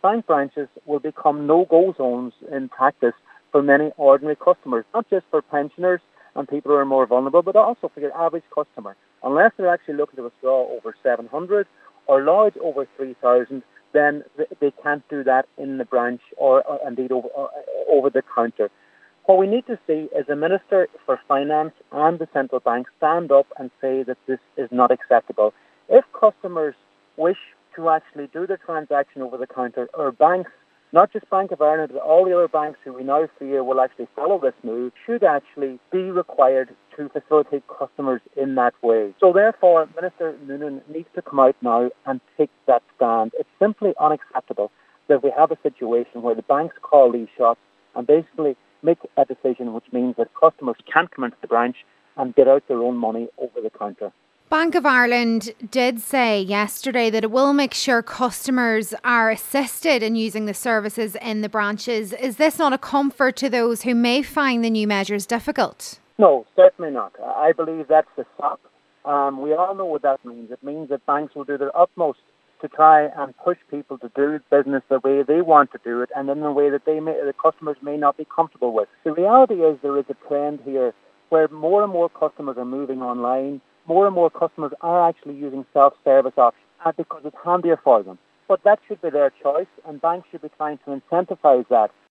bank branches will become no-go zones in practice for many ordinary customers, not just for pensioners and people who are more vulnerable, but also for your average customer. Unless they're actually looking to withdraw over 700 or lodge over 3,000, then they can't do that in the branch or indeed over the counter. What we need to see is the Minister for Finance and the Central Bank stand up and say that this is not acceptable. If customers wish to actually do the transaction over the counter, or banks, not just Bank of Ireland, but all the other banks who we now fear will actually follow this move, should actually be required to facilitate customers in that way. So therefore, Minister Noonan needs to come out now and take that stand. It's simply unacceptable that we have a situation where the banks call these shots and basically make a decision which means that customers can't come into the branch and get out their own money over the counter. Bank of Ireland did say yesterday that it will make sure customers are assisted in using the services in the branches. Is this not a comfort to those who may find the new measures difficult? No, certainly not. I believe that's the stop. We all know what that means. It means that banks will do their utmost to try and push people to do business the way they want to do it and in a way that the customers may not be comfortable with. The reality is there is a trend here where more and more customers are moving online. More and more customers are actually using self-service options because it's handier for them. But that should be their choice, and banks should be trying to incentivise that